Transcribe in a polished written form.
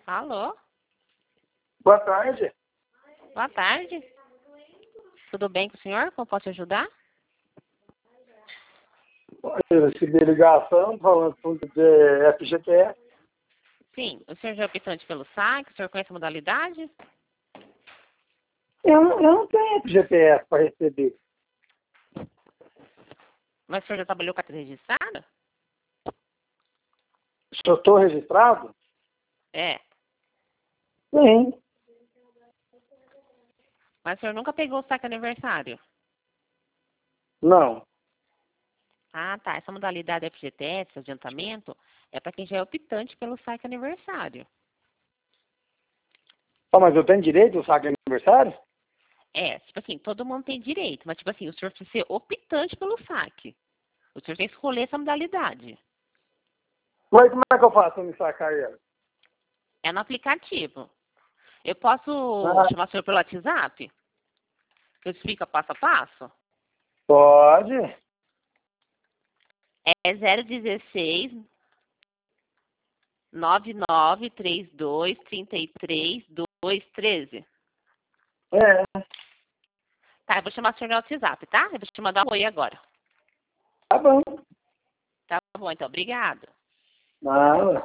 Alô? Boa tarde. Boa tarde. Tudo bem com o senhor? Como posso te ajudar? Eu recebi ligação falando tudo de FGTS. Sim. O senhor já é optante pelo saque? O senhor conhece a modalidade? Eu não tenho FGTS para receber. Mas o senhor já trabalhou com a carteira registrada? Se eu estou registrado? É. Sim. Mas o senhor nunca pegou o saque aniversário? Não. Ah, tá. Essa modalidade FGTS, adiantamento, é para quem já é optante pelo saque aniversário. Mas eu tenho direito ao saque de aniversário? É, tipo assim, todo mundo tem direito, mas tipo assim, o senhor precisa ser optante pelo saque. O senhor tem que escolher essa modalidade. Mas como é que eu faço para me sacar ela? É no aplicativo. Eu posso Ah, chamar o senhor pelo WhatsApp? Que eu explico passo a passo? pode. É 016 9932 33 213. É. Tá, eu vou chamar o senhor no WhatsApp, tá? Eu vou te mandar um oi agora. Tá bom. Tá bom, então, obrigada. Nada.